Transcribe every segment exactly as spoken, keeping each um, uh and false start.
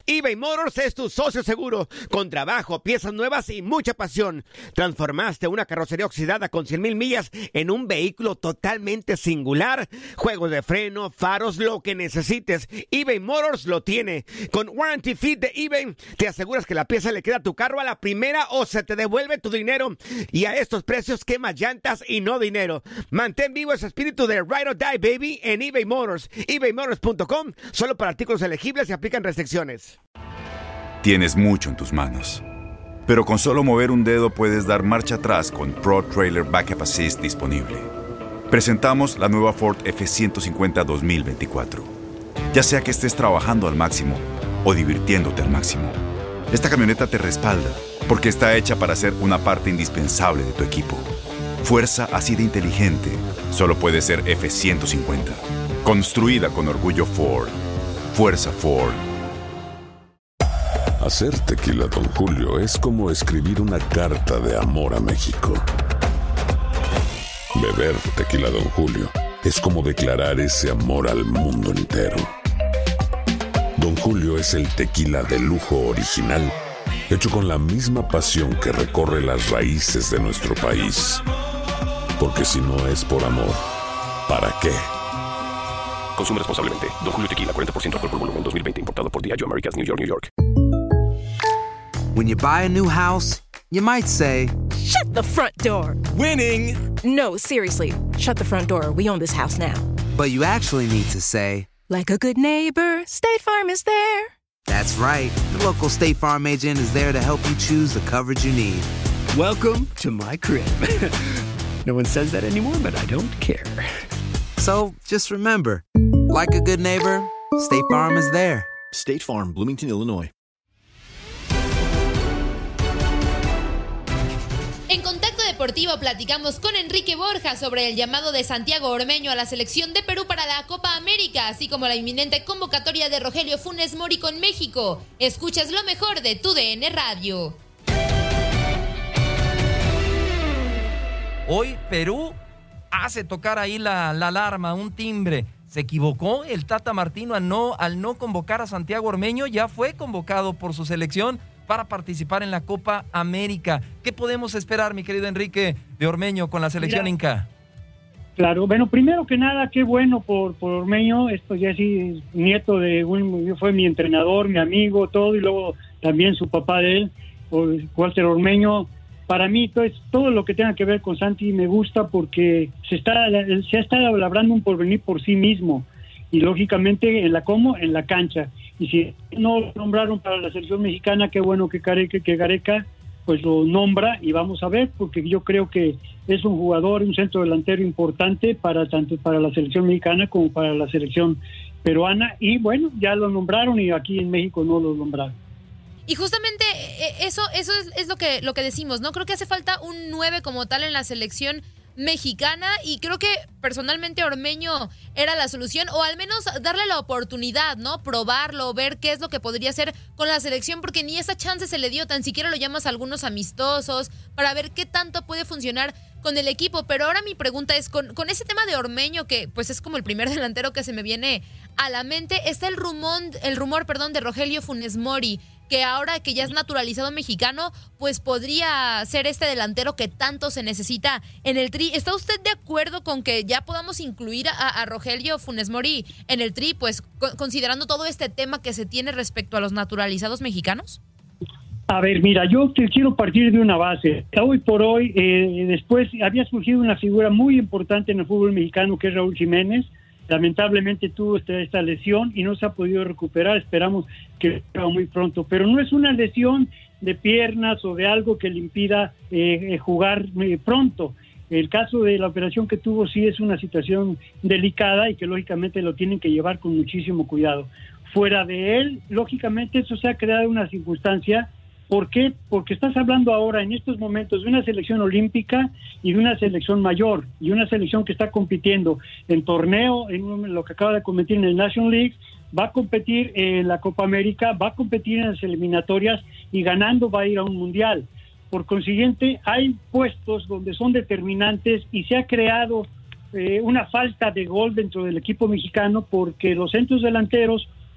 eBay Motors es tu socio seguro. Con trabajo, piezas nuevas y mucha pasión. Transformaste una carrocería oxidada con cien mil millas en un vehículo totalmente singular. Juegos de freno, faros, lo que necesites, eBay Motors lo tiene. Con Warranty Fit de eBay, te aseguras que la pieza le queda a tu carro a la primera o se te devuelve tu dinero. Y a estos precios, quema llantas y no dinero. Mantén vivo ese espíritu de Ride or Die, baby, en eBay Motors. eBay Motors punto com, solo para artículos elegibles y aplican restricciones. Tienes mucho en tus manos, pero con solo mover un dedo puedes dar marcha atrás con Pro Trailer Backup Assist disponible. Presentamos la nueva Ford F ciento cincuenta dos mil veinticuatro. Ya sea que estés trabajando al máximo o divirtiéndote al máximo, esta camioneta te respalda porque está hecha para ser una parte indispensable de tu equipo. Fuerza así de inteligente solo puede ser F ciento cincuenta. Construida con orgullo Ford. Fuerza Ford. Hacer tequila Don Julio es como escribir una carta de amor a México. Beber tequila Don Julio es como declarar ese amor al mundo entero. Don Julio es el tequila de lujo original, hecho con la misma pasión que recorre las raíces de nuestro país. Porque si no es por amor, ¿para qué? Consume responsablemente. Don Julio Tequila, cuarenta por ciento alcohol por volumen, dos mil veinte. Importado por Diageo Americas, New York, New York. When you buy a new house, you might say, "Shut the front door." Winning. No, seriously. Shut the front door. We own this house now. But you actually need to say, like a good neighbor, State Farm is there. That's right. The local State Farm agent is there to help you choose the coverage you need. Welcome to my crib. No one says that anymore, but I don't care. So just remember, like a good neighbor, State Farm is there. State Farm, Bloomington, Illinois. En Contacto Deportivo platicamos con Enrique Borja sobre el llamado de Santiago Ormeño a la selección de Perú para la Copa América, así como la inminente convocatoria de Rogelio Funes Mori con México. Escuchas lo mejor de tu D N Radio. Hoy Perú hace tocar ahí la, la alarma, un timbre. Se equivocó el Tata Martino al no, al no convocar a Santiago Ormeño. Ya fue convocado por su selección para participar en la Copa América. ¿Qué podemos esperar, mi querido Enrique, de Ormeño con la selección Mira, inca? Claro, bueno, primero que nada, qué bueno por, por Ormeño. Esto ya sí, nieto de un, fue mi entrenador, mi amigo, todo, y luego también su papá de él, Walter Ormeño. Para mí, pues, todo lo que tenga que ver con Santi me gusta porque se está se ha estado labrando un porvenir por sí mismo, y lógicamente en la cómo en la cancha. Y si no lo nombraron para la selección mexicana, qué bueno que Gareca, que Gareca pues lo nombra, y vamos a ver, porque yo creo que es un jugador, un centro delantero importante para tanto para la selección mexicana como para la selección peruana, y bueno, ya lo nombraron y aquí en México no lo nombraron. Y justamente eso eso es, es lo que lo que decimos, ¿no? Creo que hace falta un nueve como tal en la selección mexicana, y creo que personalmente Ormeño era la solución, o al menos darle la oportunidad, ¿no? Probarlo, ver qué es lo que podría hacer con la selección, porque ni esa chance se le dio, tan siquiera lo llamas a algunos amistosos para ver qué tanto puede funcionar con el equipo. Pero ahora mi pregunta es, con, con ese tema de Ormeño, que pues es como el primer delantero que se me viene a la mente, está el rumor, el rumor, perdón, de Rogelio Funes Mori, que ahora que ya es naturalizado mexicano, pues podría ser este delantero que tanto se necesita en el Tri. ¿Está usted de acuerdo con que ya podamos incluir a, a Rogelio Funes Mori en el Tri, pues co- considerando todo este tema que se tiene respecto a los naturalizados mexicanos? A ver, mira, yo te quiero partir de una base. Hoy por hoy, eh, después había surgido una figura muy importante en el fútbol mexicano, que es Raúl Jiménez. Lamentablemente tuvo esta, esta lesión y no se ha podido recuperar. Esperamos que sea muy pronto, pero no es una lesión de piernas o de algo que le impida eh, jugar eh, pronto. El caso de la operación que tuvo sí es una situación delicada y que lógicamente lo tienen que llevar con muchísimo cuidado. Fuera de él, lógicamente eso se ha creado una circunstancia. ¿Por qué? Porque estás hablando ahora en estos momentos de una selección olímpica y de una selección mayor, y una selección que está compitiendo en torneo, en lo que acaba de competir en el National League, va a competir en la Copa América, va a competir en las eliminatorias, y ganando va a ir a un mundial. Por consiguiente, hay puestos donde son determinantes, y se ha creado eh, una falta de gol dentro del equipo mexicano, porque los centros delanteros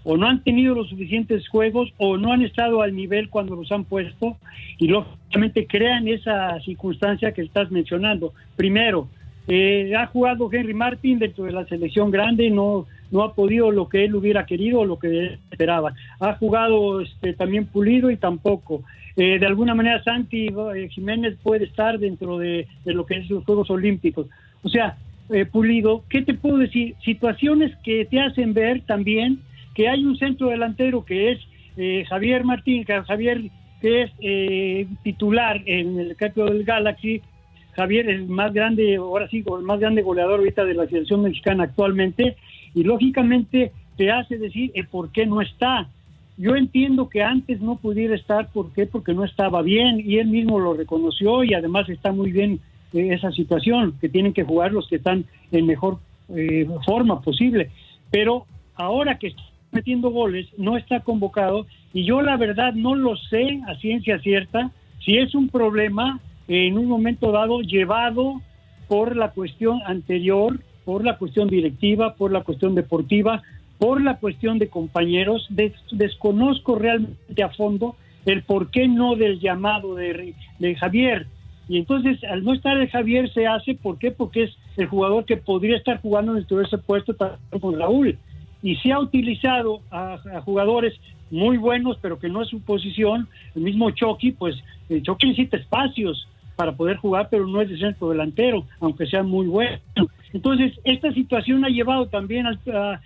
o no han tenido los suficientes juegos o no han estado al nivel cuando los han puesto y lógicamente crean esa circunstancia que estás mencionando. Primero, eh, ha jugado Henry Martin dentro de la selección grande, no no ha podido lo que él hubiera querido o lo que él esperaba. Ha jugado este, también Pulido y tampoco. Eh, de alguna manera Santi eh, Jiménez puede estar dentro de, de lo que es los Juegos Olímpicos. O sea, eh, Pulido, ¿qué te puedo decir? Situaciones que te hacen ver también que hay un centro delantero que es eh, Javier Martín, que Javier que es eh, titular en el equipo del Galaxy. Javier es el más grande, ahora sí, el más grande goleador ahorita de la selección mexicana actualmente, y lógicamente te hace decir eh, por qué no está. Yo entiendo que antes no pudiera estar, ¿por qué? Porque no estaba bien, y él mismo lo reconoció, y además está muy bien eh, esa situación, que tienen que jugar los que están en mejor eh, forma posible, pero ahora que está metiendo goles, no está convocado, y yo la verdad no lo sé a ciencia cierta, si es un problema en un momento dado llevado por la cuestión anterior, por la cuestión directiva, por la cuestión deportiva, por la cuestión de compañeros. Des- desconozco realmente a fondo el por qué no del llamado de, de Javier. Y entonces, al no estar el Javier, se hace, ¿por qué? Porque es el jugador que podría estar jugando dentro de ese puesto con Raúl. Y se ha utilizado a, a jugadores muy buenos, pero que no es su posición. El mismo Chucky, pues el Chucky necesita espacios para poder jugar, pero no es de centro delantero, aunque sea muy bueno. Entonces, esta situación ha llevado también a, a,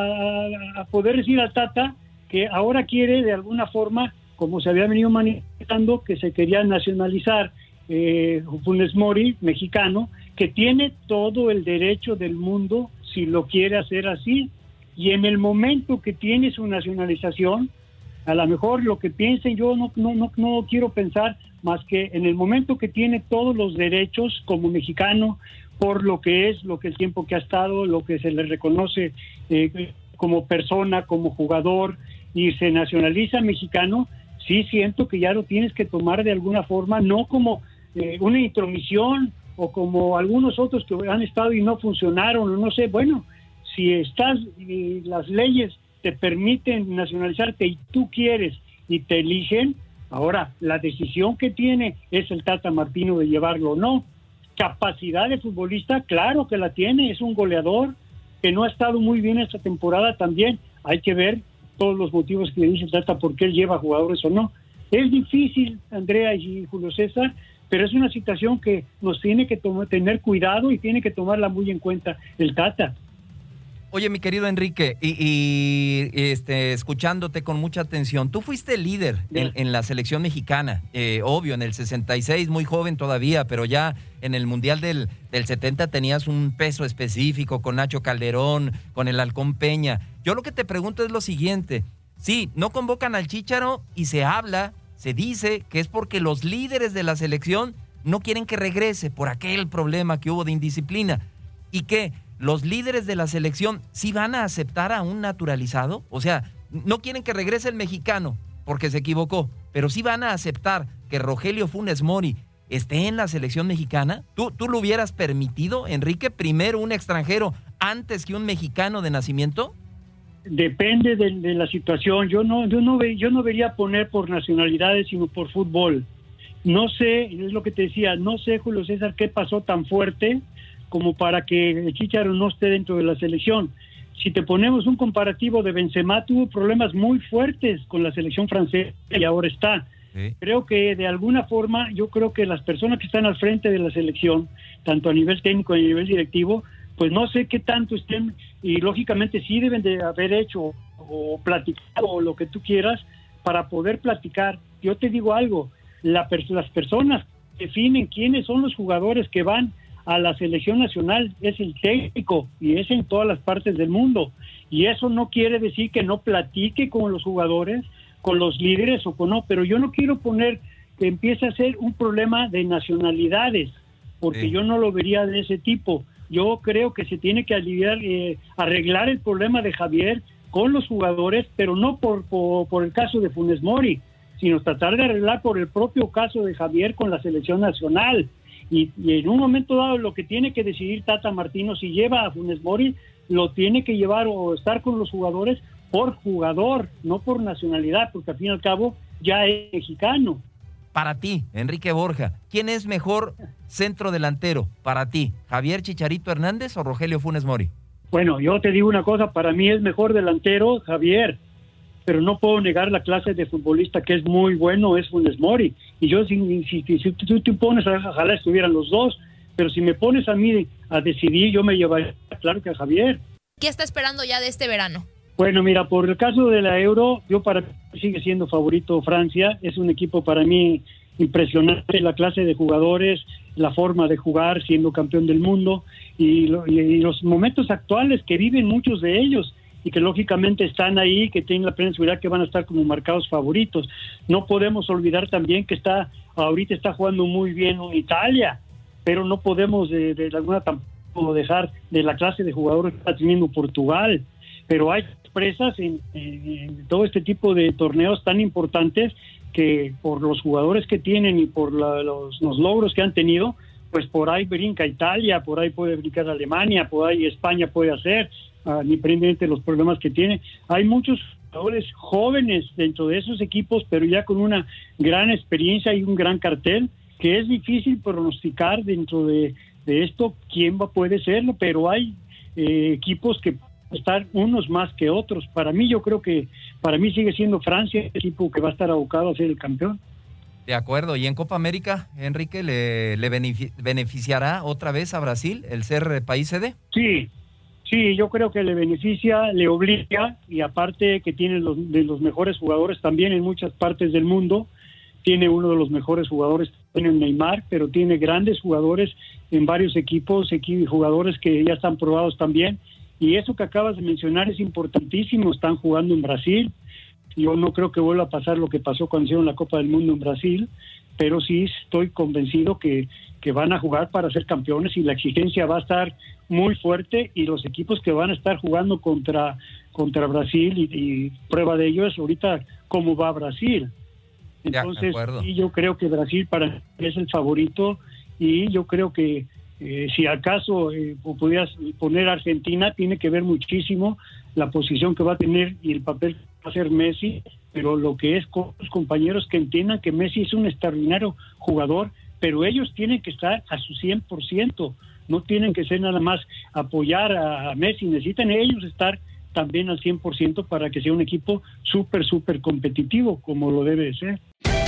a, a poder decir al Tata que ahora quiere, de alguna forma, como se había venido manifestando, que se quería nacionalizar eh, Funes Mori, mexicano, que tiene todo el derecho del mundo si lo quiere hacer así. Y en el momento que tiene su nacionalización, a lo mejor lo que piensen, yo no, no, no, no quiero pensar más que en el momento que tiene todos los derechos como mexicano, por lo que es, lo que el tiempo que ha estado, lo que se le reconoce eh, como persona, como jugador, y se nacionaliza mexicano, sí siento que ya lo tienes que tomar de alguna forma, no como eh, una intromisión o como algunos otros que han estado y no funcionaron, o no sé, bueno, si estás, eh, las leyes te permiten nacionalizarte y tú quieres y te eligen, ahora la decisión que tiene es el Tata Martino de llevarlo o no. Capacidad de futbolista, claro que la tiene, es un goleador que no ha estado muy bien esta temporada también. Hay que ver todos los motivos que le dice el Tata por qué él lleva jugadores o no. Es difícil, Andrea y Julio César, pero es una situación que nos tiene que tomar, tener cuidado y tiene que tomarla muy en cuenta el Tata. Oye, mi querido Enrique, y, y este, escuchándote con mucha atención, tú fuiste líder en, en la selección mexicana, eh, obvio, en el sesenta y seis, muy joven todavía, pero ya en el Mundial del, del setenta tenías un peso específico con Nacho Calderón, con el Halcón Peña. Yo lo que te pregunto es lo siguiente, sí, no convocan al Chícharo y se habla, se dice que es porque los líderes de la selección no quieren que regrese por aquel problema que hubo de indisciplina, y que los líderes de la selección sí van a aceptar a un naturalizado, o sea, no quieren que regrese el mexicano porque se equivocó, pero sí van a aceptar que Rogelio Funes Mori esté en la selección mexicana. ¿Tú, tú lo hubieras permitido, Enrique, primero un extranjero antes que un mexicano de nacimiento? Depende de, de la situación. Yo no, yo no, ve, yo no vería poner por nacionalidades, sino por fútbol. No sé, es lo que te decía, no sé, Julio César, qué pasó tan fuerte como para que el Chícharo no esté dentro de la selección. Si te ponemos un comparativo de Benzema, tuvo problemas muy fuertes con la selección francesa y ahora está. Sí. Creo que de alguna forma, yo creo que las personas que están al frente de la selección, tanto a nivel técnico y a nivel directivo, pues no sé qué tanto estén, y lógicamente sí deben de haber hecho o platicado o lo que tú quieras para poder platicar. Yo te digo algo, la, las personas definen quiénes son los jugadores que van a la selección nacional, es el técnico, y es en todas las partes del mundo, y eso no quiere decir que no platique con los jugadores, con los líderes o con no, pero yo no quiero poner que empiece a ser un problema de nacionalidades, porque sí. Yo no lo vería de ese tipo. Yo creo que se tiene que aliviar, eh, arreglar el problema de Javier con los jugadores, pero no por, por, por el caso de Funes Mori, sino tratar de arreglar por el propio caso de Javier con la selección nacional. Y, y en un momento dado lo que tiene que decidir Tata Martino, si lleva a Funes Mori, lo tiene que llevar o estar con los jugadores por jugador, no por nacionalidad, porque al fin y al cabo ya es mexicano. Para ti, Enrique Borja, ¿quién es mejor centro delantero para ti? ¿Javier Chicharito Hernández o Rogelio Funes Mori? Bueno, yo te digo una cosa, para mí es mejor delantero Javier, pero no puedo negar la clase de futbolista que es muy bueno, es Funes Mori. Y yo, si, si, si, si tú te pones, ojalá estuvieran los dos, pero si me pones a mí a decidir, yo me llevaría, claro que a Javier. ¿Qué está esperando ya de este verano? Bueno, mira, por el caso de la Euro, yo para mí sigue siendo favorito Francia. Es un equipo para mí impresionante, la clase de jugadores, la forma de jugar, siendo campeón del mundo, y, lo, y, y los momentos actuales que viven muchos de ellos, y que lógicamente están ahí, que tienen la plena seguridad que van a estar como marcados favoritos. No podemos olvidar también que está ahorita está jugando muy bien en Italia, pero no podemos de, de alguna tampoco dejar de la clase de jugadores que está teniendo Portugal. Pero hay sorpresas en, en, en todo este tipo de torneos tan importantes que por los jugadores que tienen y por la, los, los logros que han tenido, pues por ahí brinca Italia, por ahí puede brincar Alemania, por ahí España puede hacer, uh, independientemente de los problemas que tiene. Hay muchos jugadores jóvenes dentro de esos equipos, pero ya con una gran experiencia y un gran cartel, que es difícil pronosticar dentro de, de esto quién va puede serlo, pero hay eh, equipos que estar unos más que otros. Para mí, yo creo que para mí sigue siendo Francia el equipo que va a estar abocado a ser el campeón. De acuerdo. ¿Y en Copa América, Enrique, le, le beneficiará otra vez a Brasil el ser país sede? Sí, sí, yo creo que le beneficia, le obliga, y aparte que tiene los, de los mejores jugadores también en muchas partes del mundo. Tiene uno de los mejores jugadores, tiene Neymar, pero tiene grandes jugadores en varios equipos, equipos jugadores que ya están probados también. Y eso que acabas de mencionar es importantísimo, están jugando en Brasil. Yo no creo que vuelva a pasar lo que pasó cuando hicieron la Copa del Mundo en Brasil, pero sí estoy convencido que, que van a jugar para ser campeones y la exigencia va a estar muy fuerte, y los equipos que van a estar jugando contra, contra Brasil, y, y prueba de ello es ahorita cómo va Brasil. Entonces, sí, yo creo que Brasil para mí es el favorito, y yo creo que Eh, si acaso eh, pudieras poner a Argentina, tiene que ver muchísimo la posición que va a tener y el papel que va a hacer Messi, pero lo que es con los compañeros que entiendan que Messi es un extraordinario jugador, pero ellos tienen que estar a su cien por ciento, no tienen que ser nada más apoyar a, a Messi, necesitan ellos estar también al cien por ciento para que sea un equipo súper, súper competitivo, como lo debe de ser.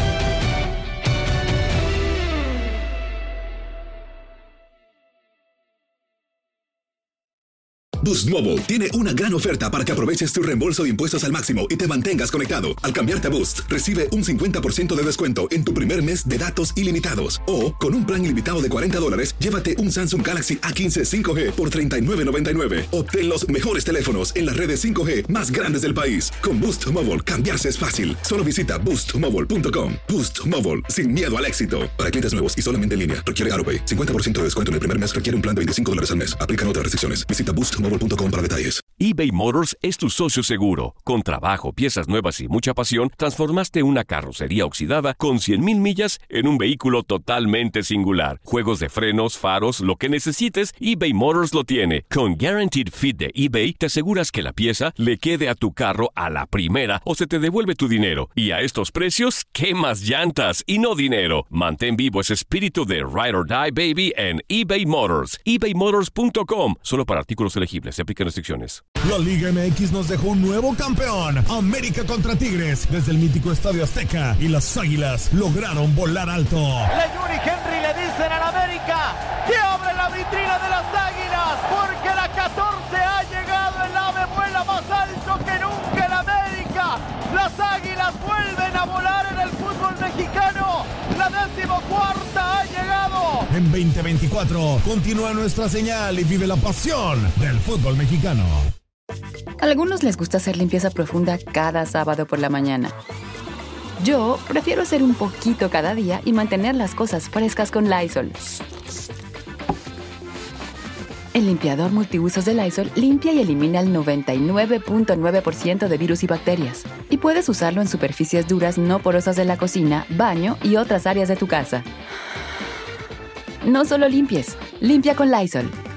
Boost Mobile tiene una gran oferta para que aproveches tu reembolso de impuestos al máximo y te mantengas conectado. Al cambiarte a Boost, recibe un cincuenta por ciento de descuento en tu primer mes de datos ilimitados. O, con un plan ilimitado de cuarenta dólares, llévate un Samsung Galaxy A quince cinco G por treinta y nueve noventa y nueve. Obtén los mejores teléfonos en las redes cinco G más grandes del país. Con Boost Mobile, cambiarse es fácil. Solo visita boost mobile punto com. Boost Mobile, sin miedo al éxito. Para clientes nuevos y solamente en línea, requiere AutoPay. cincuenta por ciento de descuento en el primer mes requiere un plan de veinticinco dólares al mes. Aplican otras restricciones. Visita boost mobile punto com para detalles. eBay Motors es tu socio seguro. Con trabajo, piezas nuevas y mucha pasión, transformaste una carrocería oxidada con cien mil millas en un vehículo totalmente singular. Juegos de frenos, faros, lo que necesites, eBay Motors lo tiene. Con Guaranteed Fit de eBay, te aseguras que la pieza le quede a tu carro a la primera o se te devuelve tu dinero. Y a estos precios, ¿qué más llantas y no dinero? Mantén vivo ese espíritu de Ride or Die, baby, en eBay Motors. ebay motors punto com. Solo para artículos elegibles. Se aplican restricciones. La Liga M X nos dejó un nuevo campeón. América contra Tigres desde el mítico Estadio Azteca, y las Águilas lograron volar alto. Leyuri Henry le dicen al América que abre la vitrina de las Águilas, porque la catorce ha llegado, el ave vuela más alto que nunca en América. Las Águilas vuelven a volar en el fútbol mexicano. La decimocuarta ha llegado. En veinte veinticuatro continúa nuestra señal y vive la pasión del fútbol mexicano. A algunos les gusta hacer limpieza profunda cada sábado por la mañana. Yo prefiero hacer un poquito cada día y mantener las cosas frescas con Lysol. El limpiador multiusos de Lysol limpia y elimina el noventa y nueve punto nueve por ciento de virus y bacterias. Y puedes usarlo en superficies duras no porosas de la cocina, baño y otras áreas de tu casa. No solo limpies, limpia con Lysol.